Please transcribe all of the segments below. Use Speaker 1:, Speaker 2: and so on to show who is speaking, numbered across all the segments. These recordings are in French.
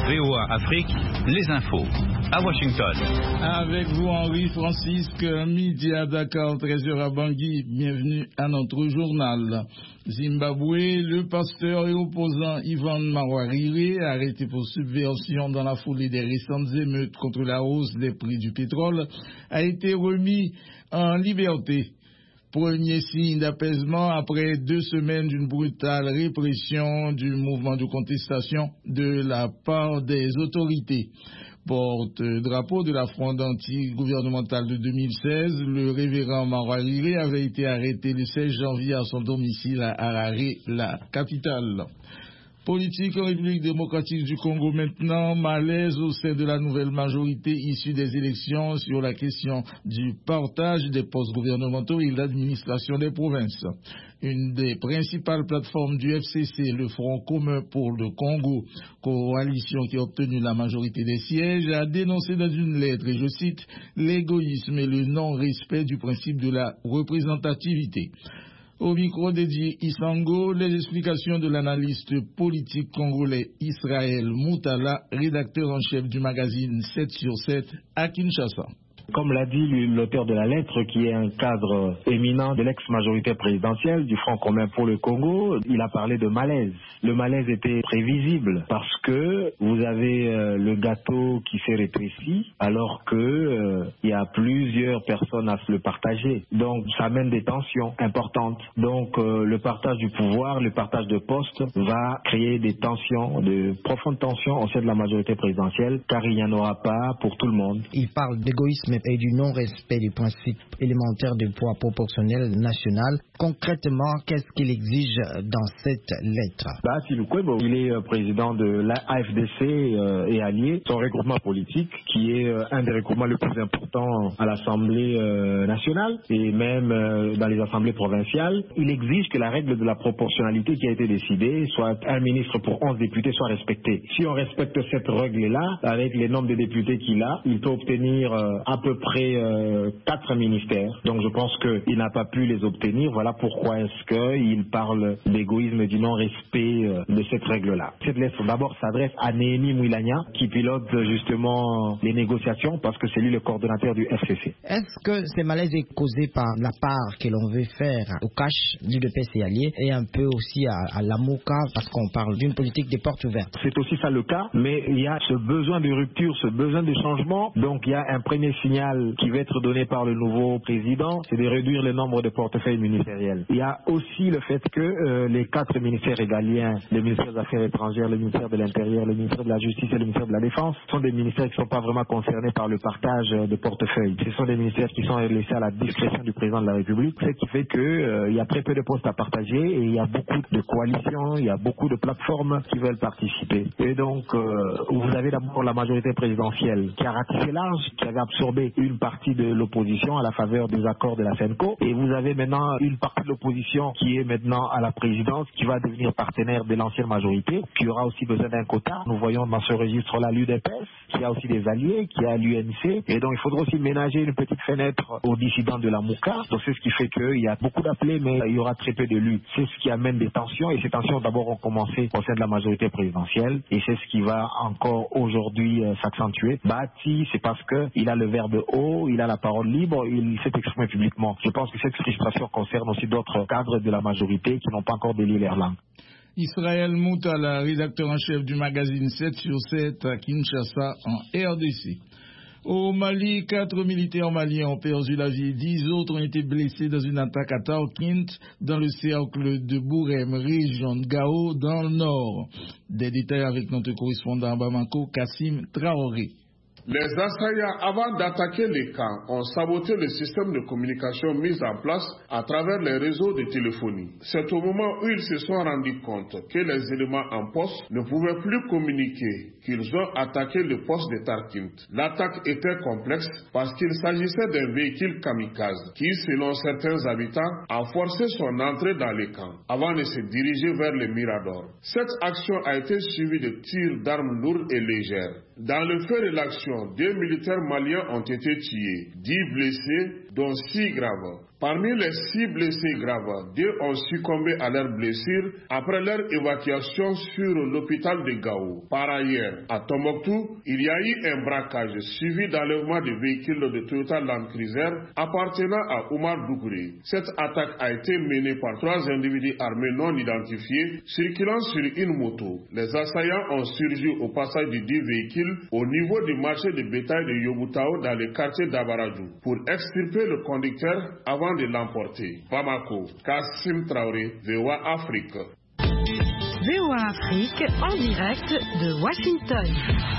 Speaker 1: VOA Afrique, les infos. À Washington.
Speaker 2: Avec vous, Henri-Francisque, midi à Dakar, 13h à Bangui. Bienvenue à notre journal. Zimbabwe, le pasteur et opposant Ivan Mawarire, arrêté pour subversion dans la foulée des récentes émeutes contre la hausse des prix du pétrole, a été remis en liberté. Premier signe d'apaisement après 2 semaines d'une brutale répression du mouvement de contestation de la part des autorités. Porte-drapeau de la fronde anti-gouvernementale de 2016, le révérend Mawarire avait été arrêté le 16 janvier à son domicile à Harare, la capitale. Politique en République démocratique du Congo maintenant, malaise au sein de la nouvelle majorité issue des élections sur la question du partage des postes gouvernementaux et l'administration des provinces. Une des principales plateformes du FCC, le Front commun pour le Congo, coalition qui a obtenu la majorité des sièges, a dénoncé dans une lettre, et je cite, l'égoïsme et le non-respect du principe de la représentativité. Au micro dédié Isango, les explications de l'analyste politique congolais Israël Moutala, rédacteur en chef du magazine 7/7 à Kinshasa.
Speaker 3: Comme l'a dit l'auteur de la lettre, qui est un cadre éminent de l'ex-majorité présidentielle du Front commun pour le Congo, il a parlé de malaise. Le malaise était prévisible parce que vous avez le gâteau qui s'est rétréci alors que il y a plusieurs personnes à se le partager. Donc ça amène des tensions importantes. Donc le partage du pouvoir, le partage de postes va créer des tensions, de profondes tensions au sein de la majorité présidentielle, car il n'y en aura pas pour tout le monde.
Speaker 4: Il parle d'égoïsme et du non-respect du principe élémentaire du poids proportionnel national. Concrètement, qu'est-ce qu'il exige dans cette lettre?
Speaker 3: Il est président de l'AFDC et allié, son regroupement politique, qui est un des regroupements les plus importants à l'Assemblée nationale et même dans les assemblées provinciales. Il exige que la règle de la proportionnalité qui a été décidée, soit un ministre pour 11 députés, soit respectée. Si on respecte cette règle-là, avec les nombres de députés qu'il a, il peut obtenir à peu près 4 ministères. Donc je pense qu'il n'a pas pu les obtenir. Voilà pourquoi est-ce qu'il parle d'égoïsme et du non-respect de cette règle-là. Cette lettre d'abord s'adresse à Néhémie Mouilagna, qui pilote justement les négociations parce que c'est lui le coordonnateur du FCC.
Speaker 4: Est-ce que ce malaise est causé par la part que l'on veut faire au cash du DPS et allié et un peu aussi à la MOCA parce qu'on parle d'une politique des portes ouvertes?
Speaker 3: C'est aussi ça le cas, mais il y a ce besoin de rupture, ce besoin de changement. Donc il y a un premier signal qui va être donné par le nouveau président, c'est de réduire le nombre de portefeuilles ministériels. Il y a aussi le fait que les 4 ministères régaliens, le ministère des Affaires étrangères, le ministère de l'Intérieur, le ministère de la Justice et le ministère de la Défense, sont des ministères qui ne sont pas vraiment concernés par le partage de portefeuilles. Ce sont des ministères qui sont laissés à la discrétion du président de la République, ce qui fait qu'il y a très peu de postes à partager et il y a beaucoup de coalitions, il y a beaucoup de plateformes qui veulent participer. Et donc, vous avez d'abord la majorité présidentielle qui a ratissé large, qui avait absorbé une partie de l'opposition à la faveur des accords de la CENCO. Et vous avez maintenant une partie de l'opposition qui est maintenant à la présidence, qui va devenir partenaire de l'ancienne majorité, qui aura aussi besoin d'un quota. Nous voyons dans ce registre-là l'UDPS, qui a aussi des alliés, qui a l'UNC. Et donc il faudra aussi ménager une petite fenêtre aux dissidents de la MOCA. Donc c'est ce qui fait qu'il y a beaucoup d'appelés, mais il y aura très peu d'élus. C'est ce qui amène des tensions. Et ces tensions d'abord ont commencé au sein de la majorité présidentielle. Et c'est ce qui va encore aujourd'hui s'accentuer. Bati, c'est parce qu'il a le verbe haut, il a la parole libre, il s'est exprimé publiquement. Je pense que cette frustration concerne aussi d'autres cadres de la majorité qui n'ont pas encore délié leur langue.
Speaker 2: Israël Moutala, rédacteur en chef du magazine 7/7 à Kinshasa en RDC. Au Mali, 4 militaires maliens ont perdu la vie. 10 autres ont été blessés dans une attaque à Taokint, dans le cercle de Bourem, région de Gao, dans le nord. Des détails avec notre correspondant à Bamako, Kassim Traoré.
Speaker 5: Les assaillants, avant d'attaquer les camps, ont saboté le système de communication mis en place à travers les réseaux de téléphonie. C'est au moment où ils se sont rendus compte que les éléments en poste ne pouvaient plus communiquer qu'ils ont attaqué le poste de Tarkint. L'attaque était complexe parce qu'il s'agissait d'un véhicule kamikaze qui, selon certains habitants, a forcé son entrée dans les camps avant de se diriger vers le Mirador. Cette action a été suivie de tirs d'armes lourdes et légères. Dans le feu de l'action, 2 militaires maliens ont été tués, 10 blessés, dont 6 graves. Parmi les 6 blessés graves, 2 ont succombé à leurs blessures après leur évacuation sur l'hôpital de Gao. Par ailleurs, à Tombouctou, il y a eu un braquage suivi d'enlèvement de véhicules de Toyota Land Cruiser appartenant à Oumar Doukouré. Cette attaque a été menée par 3 individus armés non identifiés circulant sur une moto. Les assaillants ont surgi au passage de 10 véhicules au niveau du marché de bétail de Yobutao dans le quartier d'Abaradou pour extirper le conducteur avant de l'emporter. Bamako, Kassim Traoré, VOA Afrique.
Speaker 6: VOA Afrique, en direct de Washington.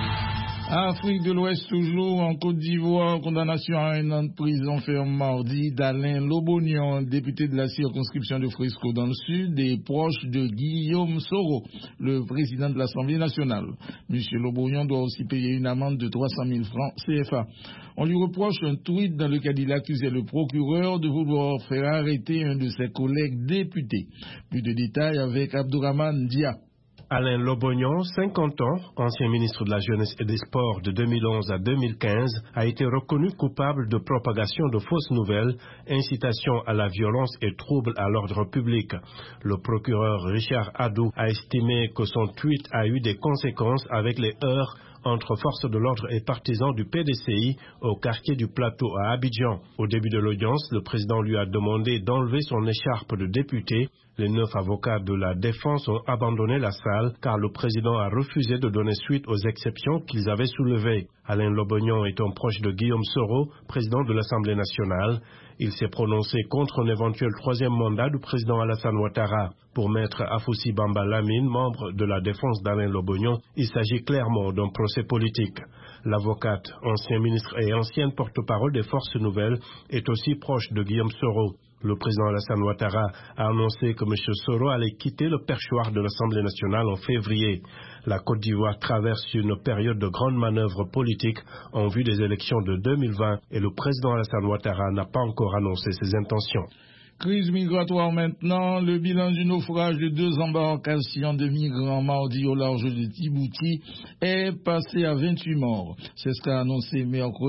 Speaker 2: Afrique de l'Ouest toujours, en Côte d'Ivoire, condamnation à 1 an de prison ferme mardi d'Alain Lobognon, député de la circonscription de Frisco dans le Sud et proche de Guillaume Soro, le président de l'Assemblée nationale. Monsieur Lobognon doit aussi payer une amende de 300 000 francs CFA. On lui reproche un tweet dans lequel il accusait le procureur de vouloir faire arrêter un de ses collègues députés. Plus de détails avec Abdourahmane Dia.
Speaker 7: Alain Lobognon, 50 ans, ancien ministre de la Jeunesse et des Sports de 2011 à 2015, a été reconnu coupable de propagation de fausses nouvelles, incitation à la violence et trouble à l'ordre public. Le procureur Richard Adou a estimé que son tweet a eu des conséquences avec les heurts entre forces de l'ordre et partisans du PDCI au quartier du Plateau à Abidjan. Au début de l'audience, le président lui a demandé d'enlever son écharpe de député. Les 9 avocats de la défense ont abandonné la salle car le président a refusé de donner suite aux exceptions qu'ils avaient soulevées. Alain Lobognon est un proche de Guillaume Soro, président de l'Assemblée nationale. Il s'est prononcé contre un éventuel 3e mandat du président Alassane Ouattara. Pour maître Afoussi Bamba Lamine, membre de la défense d'Alain Lobognon, il s'agit clairement d'un procès politique. L'avocate, ancien ministre et ancienne porte-parole des Forces Nouvelles, est aussi proche de Guillaume Soro. Le président Alassane Ouattara a annoncé que M. Soro allait quitter le perchoir de l'Assemblée nationale en février. La Côte d'Ivoire traverse une période de grandes manœuvres politiques en vue des élections de 2020 et le président Alassane Ouattara n'a pas encore annoncé ses intentions.
Speaker 2: Crise migratoire maintenant, le bilan du naufrage de 2 embarcations de migrants mardi au large de Djibouti est passé à 28 morts. C'est ce qu'a annoncé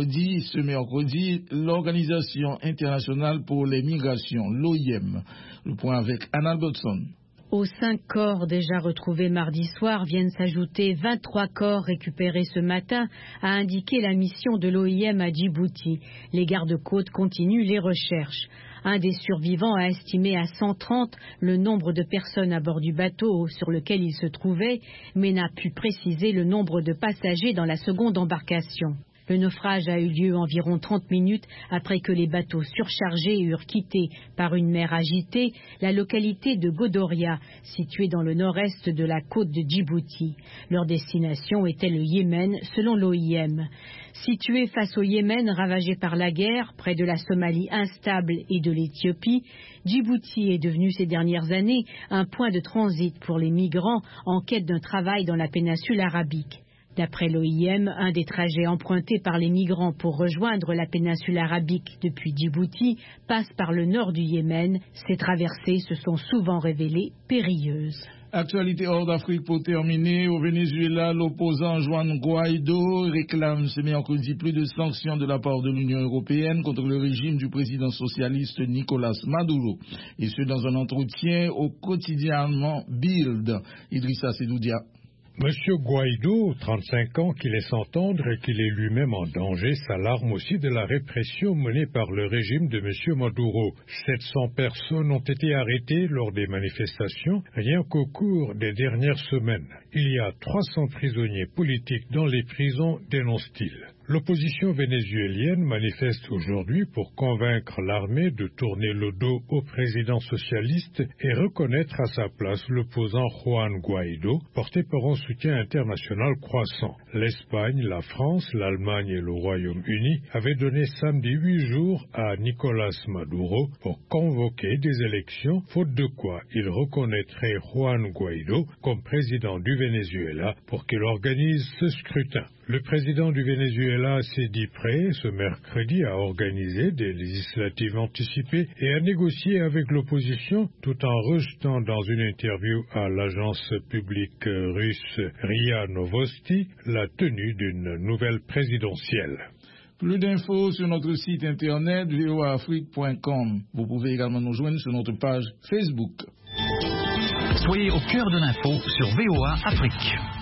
Speaker 2: ce mercredi l'Organisation internationale pour les migrations, l'OIM. Le point avec Anna Dodson.
Speaker 6: Aux 5 corps déjà retrouvés mardi soir viennent s'ajouter 23 corps récupérés ce matin, a indiqué la mission de l'OIM à Djibouti. Les gardes-côtes continuent les recherches. Un des survivants a estimé à 130 le nombre de personnes à bord du bateau sur lequel il se trouvait, mais n'a pu préciser le nombre de passagers dans la seconde embarcation. Le naufrage a eu lieu environ 30 minutes après que les bateaux surchargés eurent quitté par une mer agitée la localité de Godoria, située dans le nord-est de la côte de Djibouti. Leur destination était le Yémen, selon l'OIM. Situé face au Yémen ravagé par la guerre, près de la Somalie instable et de l'Éthiopie, Djibouti est devenu ces dernières années un point de transit pour les migrants en quête d'un travail dans la péninsule arabique. D'après l'OIM, un des trajets empruntés par les migrants pour rejoindre la péninsule arabique depuis Djibouti passe par le nord du Yémen. Ces traversées se sont souvent révélées périlleuses.
Speaker 2: Actualité hors d'Afrique pour terminer. Au Venezuela, l'opposant Juan Guaido réclame ce mercredi plus de sanctions de la part de l'Union européenne contre le régime du président socialiste Nicolás Maduro. Et ce dans un entretien au quotidiennement Bild. Idrissa Sedoudia.
Speaker 8: Monsieur Guaido, 35 ans, qui laisse entendre qu'il est lui-même en danger, s'alarme aussi de la répression menée par le régime de monsieur Maduro. 700 personnes ont été arrêtées lors des manifestations, rien qu'au cours des dernières semaines. Il y a 300 prisonniers politiques dans les prisons, dénonce-t-il. L'opposition vénézuélienne manifeste aujourd'hui pour convaincre l'armée de tourner le dos au président socialiste et reconnaître à sa place l'opposant Juan Guaido, porté par un soutien international croissant. L'Espagne, la France, l'Allemagne et le Royaume-Uni avaient donné samedi 8 jours à Nicolás Maduro pour convoquer des élections, faute de quoi il reconnaîtrait Juan Guaido comme président du Venezuela pour qu'il organise ce scrutin. Le président du Venezuela s'est dit prêt ce mercredi à organiser des législatives anticipées et à négocier avec l'opposition tout en rejetant dans une interview à l'agence publique russe RIA Novosti la tenue d'une nouvelle présidentielle.
Speaker 2: Plus d'infos sur notre site internet voaafrique.com. Vous pouvez également nous joindre sur notre page Facebook.
Speaker 1: Soyez au cœur de l'info sur VOA Afrique.